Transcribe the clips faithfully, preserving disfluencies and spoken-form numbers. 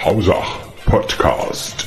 Hausach Podcast.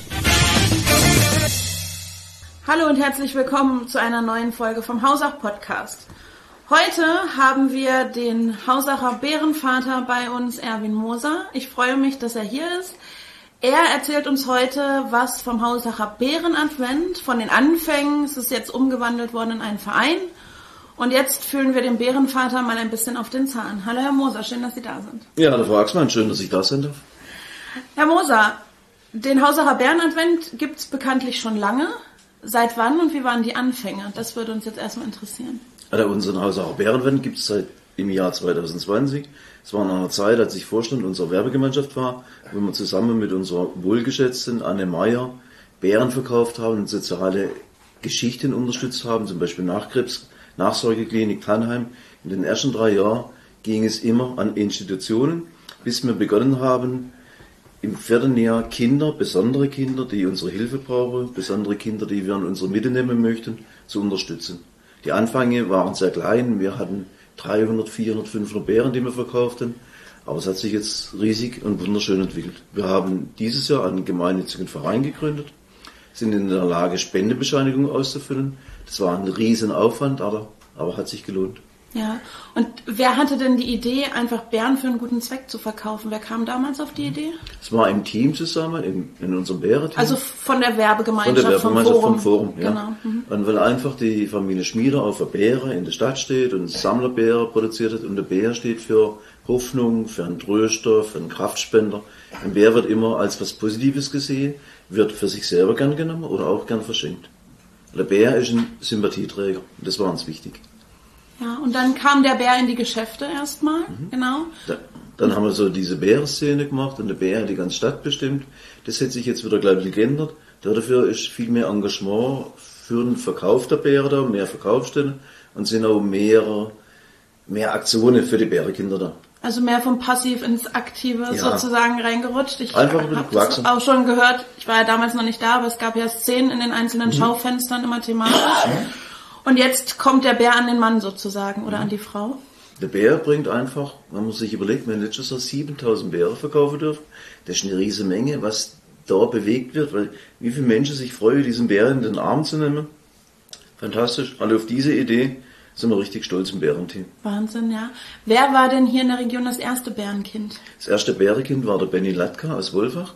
Hallo und herzlich willkommen zu einer neuen Folge vom Hausach Podcast. Heute haben wir den Hausacher Bärenvater bei uns, Erwin Moser. Ich freue mich, dass er hier ist. Er erzählt uns heute was vom Hausacher Bärenadvent, von den Anfängen. Es ist jetzt umgewandelt worden in einen Verein. Und jetzt fühlen wir dem Bärenvater mal ein bisschen auf den Zahn. Hallo Herr Moser, schön, dass Sie da sind. Ja, hallo Frau Axmann, schön, dass ich da sein darf. Herr Moser, den Hausacher Bärenadvent gibt es bekanntlich schon lange. Seit wann und wie waren die Anfänge? Das würde uns jetzt erstmal interessieren. Also unseren Hausacher Bärenadvent gibt es seit im Jahr zwanzig zwanzig. Es war in einer Zeit, als ich Vorstand unserer Werbegemeinschaft war, wo wir zusammen mit unserer wohlgeschätzten Anne Meyer Bären verkauft haben und soziale Geschichten unterstützt haben, zum Beispiel Nachkrebs, Nachsorgeklinik Tannheim. In den ersten drei Jahren ging es immer an Institutionen, bis wir begonnen haben, im vierten Jahr Kinder, besondere Kinder, die unsere Hilfe brauchen, besondere Kinder, die wir in unsere Mitte nehmen möchten, zu unterstützen. Die Anfänge waren sehr klein. Wir hatten dreihundert, vierhundert, fünfhundert Bären, die wir verkauften. Aber es hat sich jetzt riesig und wunderschön entwickelt. Wir haben dieses Jahr einen gemeinnützigen Verein gegründet, sind in der Lage, Spendebescheinigungen auszufüllen. Das war ein riesen Aufwand, aber, aber hat sich gelohnt. Ja, und wer hatte denn die Idee, einfach Bären für einen guten Zweck zu verkaufen? Wer kam damals auf die Idee? Es war im Team zusammen, in, in unserem Bärenteam. Also von der Werbegemeinschaft, von der Werbegemeinschaft vom Forum. Vom Forum, ja. Genau. Mhm. Und weil einfach die Familie Schmieder auf der Bäre in der Stadt steht und Sammlerbäre produziert hat und der Bär steht für Hoffnung, für einen Tröster, für einen Kraftspender. Ein Bär wird immer als was Positives gesehen, wird für sich selber gern genommen oder auch gern verschenkt. Der Bär ist ein Sympathieträger und das war uns wichtig. Ja, und dann kam der Bär in die Geschäfte erstmal, mhm. genau. Da, dann haben wir so diese Bärenszene gemacht und der Bär hat die ganze Stadt bestimmt. Das hat sich jetzt wieder, glaube ich, geändert. Dafür ist viel mehr Engagement für den Verkauf der Bären da, mehr Verkaufsstellen und sind auch mehr, mehr Aktionen für die Bärenkinder da. Also mehr vom Passiv ins Aktive ja. sozusagen reingerutscht. Ich habe das auch schon gehört, ich war ja damals noch nicht da, aber es gab ja Szenen in den einzelnen mhm. Schaufenstern immer thematisch. Mhm. Und jetzt kommt der Bär an den Mann sozusagen oder mhm. an die Frau? Der Bär bringt einfach, wenn man sich überlegt, wir haben letztes Jahr siebentausend Bären verkaufen dürfen. Das ist eine riesige Menge, was da bewegt wird, weil wie viele Menschen sich freuen, diesen Bären in den Arm zu nehmen. Fantastisch. Alle auf diese Idee sind wir richtig stolz im Bärenteam. Wahnsinn, ja. Wer war denn hier in der Region das erste Bärenkind? Das erste Bärenkind war der Benny Latka aus Wolfach.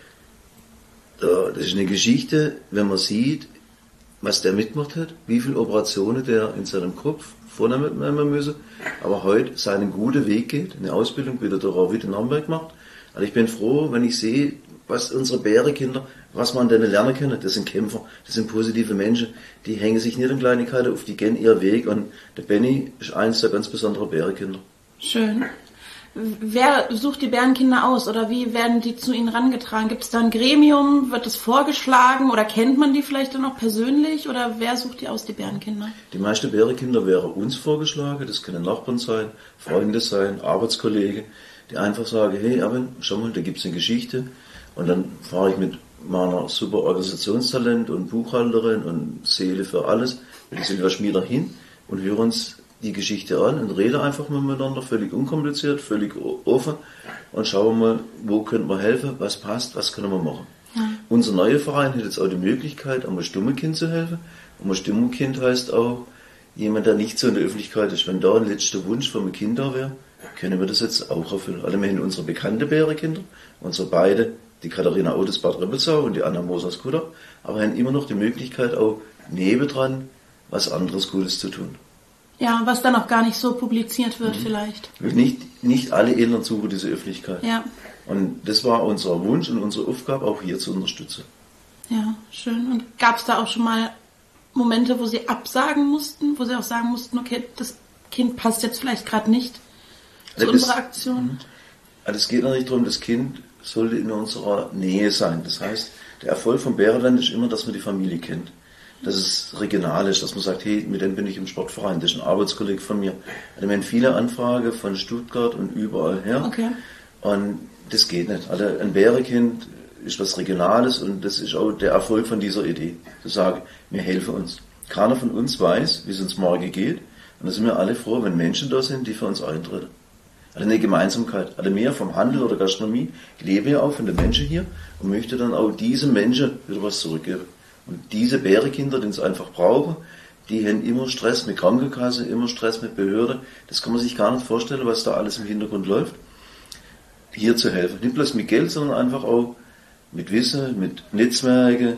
Das ist eine Geschichte, wenn man sieht, was der mitgemacht hat, wie viele Operationen der in seinem Kopf vornehmen müsse, aber heute seinen guten Weg geht, eine Ausbildung wieder der Ravit in Hamburg macht. Also ich bin froh, wenn ich sehe, was unsere Bärenkinder, was man denen lernen kann. Das sind Kämpfer, das sind positive Menschen, die hängen sich nicht in Kleinigkeiten auf, die gehen ihren Weg und der Benny ist eines der ganz besonderen Bärenkinder. Schön. Wer sucht die Bärenkinder aus oder wie werden die zu ihnen herangetragen? Gibt es da ein Gremium? Wird das vorgeschlagen oder kennt man die vielleicht dann auch persönlich oder wer sucht die aus, die Bärenkinder? Die meisten Bärenkinder wären uns vorgeschlagen, das können Nachbarn sein, Freunde sein, Arbeitskollegen, die einfach sagen, hey Erwin, schau mal, da gibt es eine Geschichte und dann fahre ich mit meiner super Organisationstalent und Buchhalterin und Seele für alles, mit der Silvia Schmieder hin und hören uns die Geschichte an und reden einfach mal miteinander, völlig unkompliziert, völlig offen und schauen mal, wo können wir helfen, was passt, was können wir machen. Ja. Unser neuer Verein hat jetzt auch die Möglichkeit, einem stummen Kind zu helfen. Und ein stummen Kind heißt auch jemand, der nicht so in der Öffentlichkeit ist. Wenn da ein letzter Wunsch von einem Kind da wäre, können wir das jetzt auch erfüllen. Also wir haben unsere bekannten Bärenkinder, unsere beide, die Katharina Otis Bad Rebbelsau und die Anna Moser Skutter, aber haben immer noch die Möglichkeit, auch nebendran was anderes Gutes zu tun. Ja, was dann auch gar nicht so publiziert wird mhm. vielleicht. Nicht, nicht alle Eltern suchen diese Öffentlichkeit. Ja. Und das war unser Wunsch und unsere Aufgabe, auch hier zu unterstützen. Ja, schön. Und gab es da auch schon mal Momente, wo Sie absagen mussten, wo Sie auch sagen mussten, okay, das Kind passt jetzt vielleicht gerade nicht zu also unserer das, Aktion? Also es geht noch nicht darum, das Kind sollte in unserer Nähe sein. Das heißt, der Erfolg vom Bärenland ist immer, dass man die Familie kennt. Dass es regional ist, dass man sagt, hey, mit dem bin ich im Sportverein, das ist ein Arbeitskollege von mir. Also wir haben viele Anfragen von Stuttgart und überall her. Okay. Und das geht nicht. Also ein Bärenkind ist was Regionales und das ist auch der Erfolg von dieser Idee. Zu sagen, wir helfen uns. Keiner von uns weiß, wie es uns morgen geht. Und da sind wir alle froh, wenn Menschen da sind, die für uns eintreten. Also eine Gemeinsamkeit. Also mehr vom Handel oder Gastronomie lebe ja auch von den Menschen hier und möchte dann auch diesen Menschen wieder was zurückgeben. Und diese Bärenkinder, die es einfach brauchen, die haben immer Stress mit Krankenkasse, immer Stress mit Behörde. Das kann man sich gar nicht vorstellen, was da alles im Hintergrund läuft. Hier zu helfen. Nicht bloß mit Geld, sondern einfach auch mit Wissen, mit Netzwerken,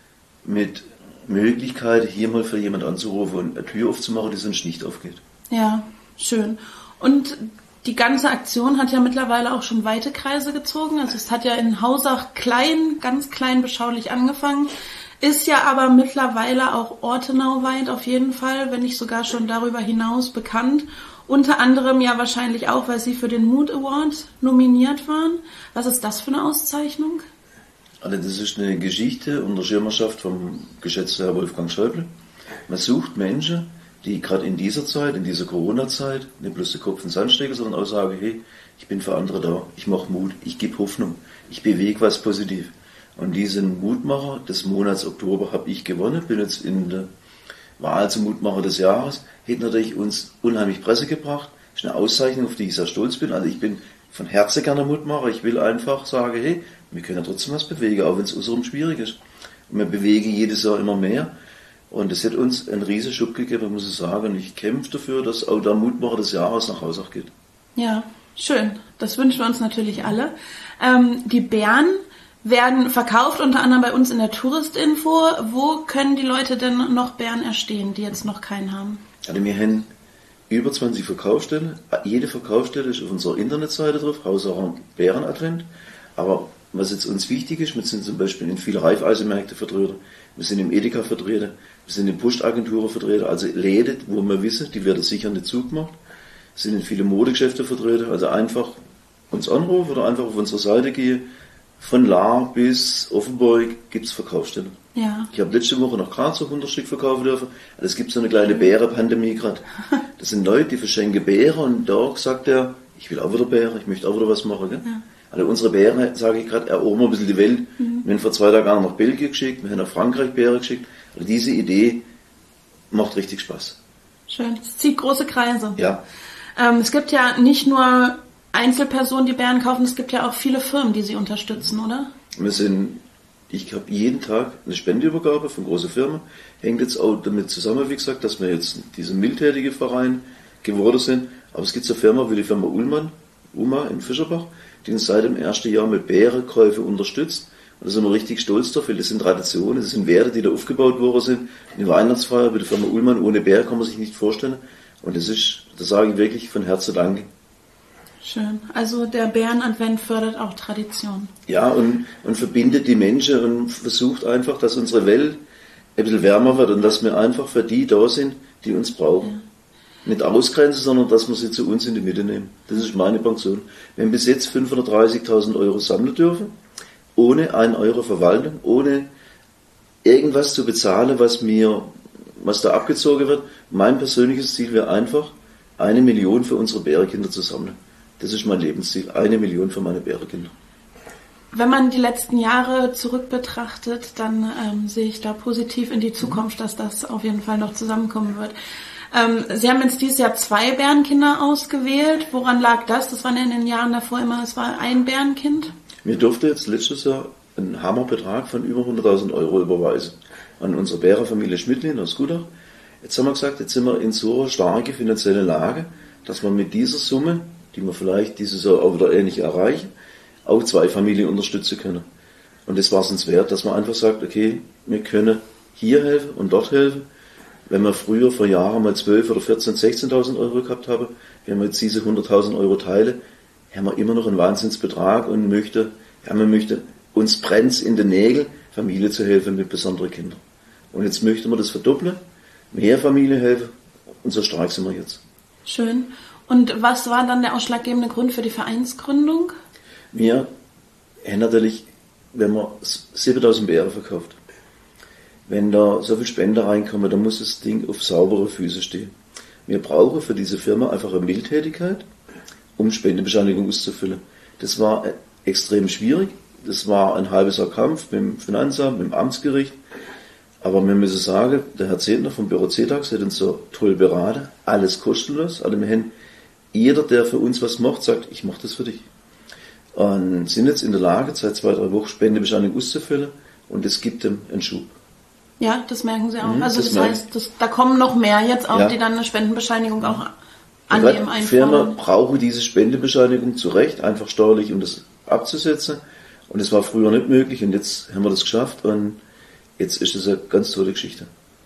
mit Möglichkeit, hier mal für jemand anzurufen und eine Tür aufzumachen, die sonst nicht aufgeht. Ja, schön. Und die ganze Aktion hat ja mittlerweile auch schon weite Kreise gezogen. Also es hat ja in Hausach klein, ganz klein beschaulich angefangen, ist ja aber mittlerweile auch ortenauweit auf jeden Fall, wenn nicht sogar schon darüber hinaus bekannt. Unter anderem ja wahrscheinlich auch, weil Sie für den Mood Award nominiert waren. Was ist das für eine Auszeichnung? Also das ist eine Geschichte unter Schirmerschaft vom geschätzten Herr Wolfgang Schäuble. Man sucht Menschen, die gerade in dieser Zeit, in dieser Corona-Zeit, nicht bloß den Kopf in den Sand stecken, sondern auch sagen, hey, ich bin für andere da, ich mache Mut, ich gebe Hoffnung, ich bewege was positiv. Und diesen Mutmacher des Monats Oktober habe ich gewonnen, bin jetzt in der Wahl zum Mutmacher des Jahres, hätte natürlich uns unheimlich Presse gebracht, das ist eine Auszeichnung, auf die ich sehr stolz bin, also ich bin von Herzen gerne Mutmacher, ich will einfach sagen, hey, wir können ja trotzdem was bewegen, auch wenn es unserem schwierig ist. Und wir bewegen jedes Jahr immer mehr. Und es hat uns einen riesen Schub gegeben, muss ich sagen. Und ich kämpfe dafür, dass auch der Mutmacher des Jahres nach Hausach geht. Ja, schön. Das wünschen wir uns natürlich alle. Ähm, die Bären werden verkauft, unter anderem bei uns in der Touristinfo. Wo können die Leute denn noch Bären erstehen, die jetzt noch keinen haben? Also wir haben über zwanzig Verkaufsstellen. Jede Verkaufsstelle ist auf unserer Internetseite drauf, Hausacher Bärenadvent. Aber was jetzt uns wichtig ist, wir sind zum Beispiel in vielen Reifeisenmärkten vertreten, wir sind im Edeka vertreten, wir sind in Postagenturen vertreten, also Läden, wo wir wissen, die werden sicher nicht zugemacht, wir sind in viele Modegeschäfte vertreten, also einfach uns anrufen oder einfach auf unsere Seite gehen. Von Lahr bis Offenburg gibt es Verkaufsstellen. Ja. Ich habe letzte Woche nach Graz so hundert Stück verkaufen dürfen. Also es gibt so eine kleine Bärenpandemie gerade. Das sind Leute, die verschenken Bären und da sagt er, ich will auch wieder Bären, ich möchte auch wieder was machen. Gell? Ja. Also unsere Bären, sage ich gerade, erobern ein bisschen die Welt. Mhm. Wir haben vor zwei Tagen nach Belgien geschickt, wir haben nach Frankreich Bären geschickt. Also diese Idee macht richtig Spaß. Schön, es zieht große Kreise. Ja. Ähm, es gibt ja nicht nur Einzelpersonen, die Bären kaufen, es gibt ja auch viele Firmen, die sie unterstützen, oder? Wir sind, ich habe jeden Tag eine Spendeübergabe von großen Firmen. Hängt jetzt auch damit zusammen, wie gesagt, dass wir jetzt dieser mildtätige Verein geworden sind. Aber es gibt so eine Firma wie die Firma Ullmann, Uma in Fischerbach, die uns seit dem ersten Jahr mit Bärenkäufe unterstützt. Und da sind wir richtig stolz drauf, weil das sind Traditionen, das sind Werte, die da aufgebaut worden sind. Eine Weihnachtsfeier mit der Firma Ullmann ohne Bär kann man sich nicht vorstellen. Und das ist, das sage ich wirklich von Herzen Danke. Schön. Also der Bärenadvent fördert auch Tradition. Ja, und, und verbindet die Menschen und versucht einfach, dass unsere Welt ein bisschen wärmer wird und dass wir einfach für die da sind, die uns brauchen. Ja. Nicht ausgrenzen, sondern dass wir sie zu uns in die Mitte nehmen. Das ist meine Pension. Wir haben bis jetzt fünfhundertdreißigtausend Euro sammeln dürfen, ohne einen Euro Verwaltung, ohne irgendwas zu bezahlen, was mir, was da abgezogen wird. Mein persönliches Ziel wäre einfach, eine Million für unsere Bärenkinder zu sammeln. Das ist mein Lebensziel, eine Million für meine Bärenkinder. Wenn man die letzten Jahre zurück betrachtet, dann ähm, sehe ich da positiv in die Zukunft, dass das auf jeden Fall noch zusammenkommen wird. Ähm, Sie haben jetzt dieses Jahr zwei Bärenkinder ausgewählt. Woran lag das? Das waren in den Jahren davor immer, es war ein Bärenkind. Mir durfte jetzt letztes Jahr einen Hammerbetrag von über hunderttausend Euro überweisen an unsere Bärenfamilie Schmidtlin aus Gudach. Jetzt haben wir gesagt, jetzt sind wir in so einer starken finanziellen Lage, dass wir mit dieser Summe, die wir vielleicht dieses Jahr auch wieder ähnlich erreichen, auch zwei Familien unterstützen können. Und das war es uns wert, dass man einfach sagt, okay, wir können hier helfen und dort helfen. Wenn wir früher vor Jahren mal zwölf oder vierzehn, sechzehntausend Euro gehabt haben, wenn wir jetzt diese hunderttausend Euro teilen, haben wir immer noch einen Wahnsinnsbetrag und möchte, ja, man möchte, uns brennt's in den Nägeln, Familie zu helfen mit besonderen Kindern. Und jetzt möchten wir das verdoppeln, mehr Familie helfen und so stark sind wir jetzt. Schön. Und was war dann der ausschlaggebende Grund für die Vereinsgründung? Wir haben natürlich, wenn man siebentausend Bären verkauft, wenn da so viel Spender reinkommen, dann muss das Ding auf saubere Füße stehen. Wir brauchen für diese Firma einfach eine Mildtätigkeit, um Spendenbescheinigung auszufüllen. Das war extrem schwierig. Das war ein halbes Jahr Kampf mit dem Finanzamt, mit dem Amtsgericht. Aber wir müssen sagen, der Herr Zehntner vom Büro C-Tax hat uns so toll beraten. Alles kostenlos. Also wir haben jeder, der für uns was macht, sagt, ich mache das für dich. Und sind jetzt in der Lage, seit zwei, drei Wochen Spendebescheinigung auszufüllen und es gibt dem einen Schub. Ja, das merken Sie auch. Mhm, also das, das heißt, das, da kommen noch mehr jetzt auch, ja. die dann eine Spendenbescheinigung auch Gerade annehmen, einfordern. Firma brauche diese Spendebescheinigung zu Recht, einfach steuerlich, um das abzusetzen. Und das war früher nicht möglich und jetzt haben wir das geschafft und jetzt ist das eine ganz tolle Geschichte.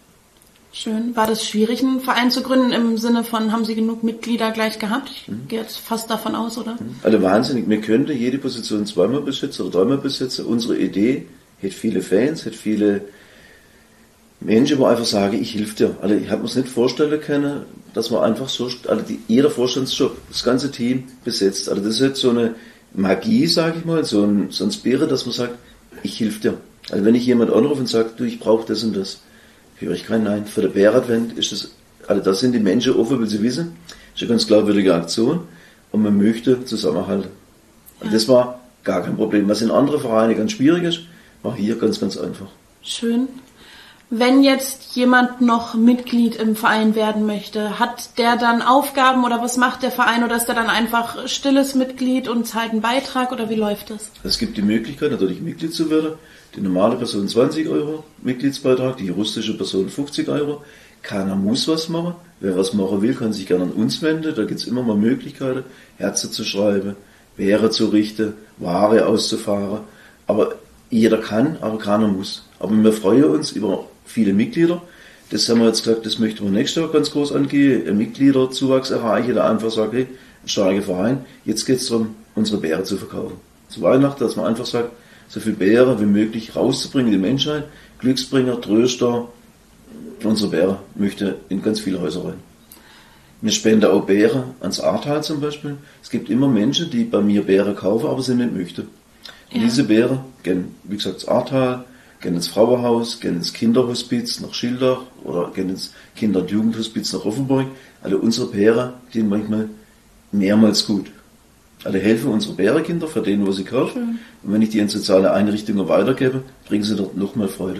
Schön. War das schwierig, einen Verein zu gründen im Sinne von, haben Sie genug Mitglieder gleich gehabt? Ich mhm. gehe jetzt fast davon aus, oder? Also wahnsinnig. Wir könnten jede Position zweimal besetzen oder dreimal besetzen. Unsere Idee hat viele Fans, hat viele Menschen, die einfach sagen, ich helfe dir. Also ich habe mir es nicht vorstellen können, dass man einfach so, also die, jeder Vorstandsjob, das ganze Team besetzt. Also das ist jetzt so eine Magie, sage ich mal, so ein, so ein Spirit, dass man sagt, ich helfe dir. Also wenn ich jemand anrufe und sage, du, ich brauche das und das, höre ich kein Nein. Für den Bärenadvent ist das, also da sind die Menschen offen, weil sie wissen, das ist eine ganz glaubwürdige Aktion und man möchte zusammenhalten. Und das war gar kein Problem. Was in anderen Vereinen ganz schwierig ist, war hier ganz, ganz einfach. Schön. Wenn jetzt jemand noch Mitglied im Verein werden möchte, hat der dann Aufgaben oder was macht der Verein oder ist der dann einfach stilles Mitglied und zahlt einen Beitrag oder wie läuft das? Es gibt die Möglichkeit, natürlich Mitglied zu werden. Die normale Person zwanzig Euro Mitgliedsbeitrag, die juristische Person fünfzig Euro. Keiner muss was machen. Wer was machen will, kann sich gerne an uns wenden. Da gibt es immer mal Möglichkeiten, Herzen zu schreiben, Wehre zu richten, Ware auszufahren. Aber jeder kann, aber keiner muss. Aber wir freuen uns über viele Mitglieder. Das haben wir jetzt gesagt, das möchten wir nächstes Jahr ganz groß angehen. Ein Mitgliederzuwachs erreichen, der einfach sagt, hey, ein starker Verein, jetzt geht es darum, unsere Beeren zu verkaufen. Zu Weihnachten, dass man einfach sagt, so viel Beeren wie möglich rauszubringen in die Menschheit. Glücksbringer, Tröster, unsere Beeren möchte in ganz viele Häuser rein. Wir spenden auch Beeren ans Ahrtal zum Beispiel. Es gibt immer Menschen, die bei mir Beeren kaufen, aber sie nicht möchten. Und ja. Diese Beeren gehen, wie gesagt, ins Ahrtal, gehen ins Frauenhaus, gehen ins Kinderhospiz nach Schildach oder gehen ins Kinder- und Jugendhospiz nach Offenburg. Also unsere Beeren, die sind manchmal mehrmals gut. Also helfen unsere Bärenkinder, für denen, wo sie kaufen. Schön. Und wenn ich die in soziale Einrichtungen weitergebe, bringen sie dort noch mal Freude.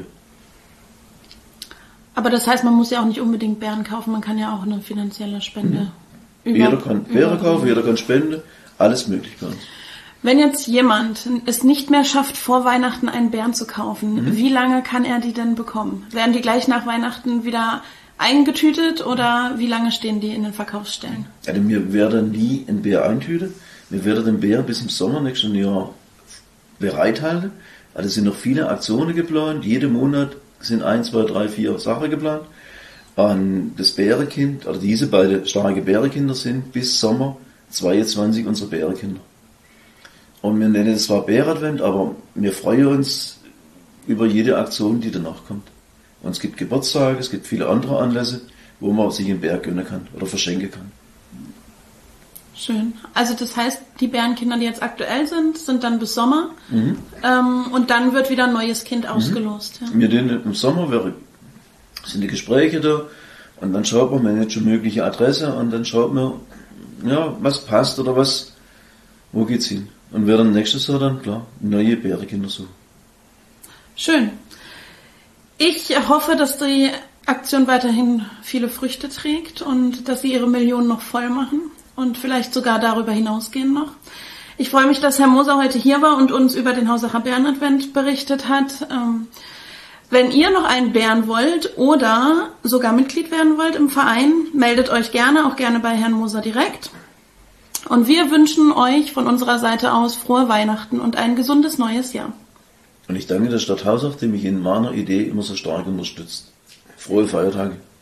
Aber das heißt, man muss ja auch nicht unbedingt Bären kaufen, man kann ja auch eine finanzielle Spende mhm. über, Jeder kann Bären kaufen, jeder kann spenden, alles möglich bei uns. Wenn jetzt jemand es nicht mehr schafft, vor Weihnachten einen Bären zu kaufen, mhm. wie lange kann er die denn bekommen? Werden die gleich nach Weihnachten wieder eingetütet oder wie lange stehen die in den Verkaufsstellen? Also wir werden nie einen Bär eintüten. Wir werden den Bär bis im Sommer nächsten Jahr bereithalten. Also es sind noch viele Aktionen geplant. Jeden Monat sind ein, zwei, drei, vier Sachen geplant. Und das Bärenkind, also diese beiden starke Bärenkinder sind bis Sommer zweiundzwanzig unsere Bärenkinder. Und wir nennen es zwar Bärenadvent, aber wir freuen uns über jede Aktion, die danach kommt. Und es gibt Geburtstage, es gibt viele andere Anlässe, wo man sich einen Bär gönnen kann oder verschenken kann. Schön. Also das heißt, die Bärenkinder, die jetzt aktuell sind, sind dann bis Sommer mhm. ähm, und dann wird wieder ein neues Kind ausgelost. Mhm. Ja. Wir den im Sommer wäre, sind die Gespräche da und dann schaut man, man hat schon mögliche Adresse und dann schaut man, ja, was passt oder was, wo geht's hin. Und wir dann nächstes Jahr dann, klar, neue Bärenkinder suchen. Schön. Ich hoffe, dass die Aktion weiterhin viele Früchte trägt und dass Sie Ihre Millionen noch voll machen. Und vielleicht sogar darüber hinausgehen noch. Ich freue mich, dass Herr Moser heute hier war und uns über den Hausacher Bärenadvent berichtet hat. Ähm, wenn ihr noch einen Bären wollt oder sogar Mitglied werden wollt im Verein, meldet euch gerne, auch gerne bei Herrn Moser direkt. Und wir wünschen euch von unserer Seite aus frohe Weihnachten und ein gesundes neues Jahr. Und ich danke der Stadt Hausach, die mich in meiner Idee immer so stark unterstützt. Frohe Feiertage.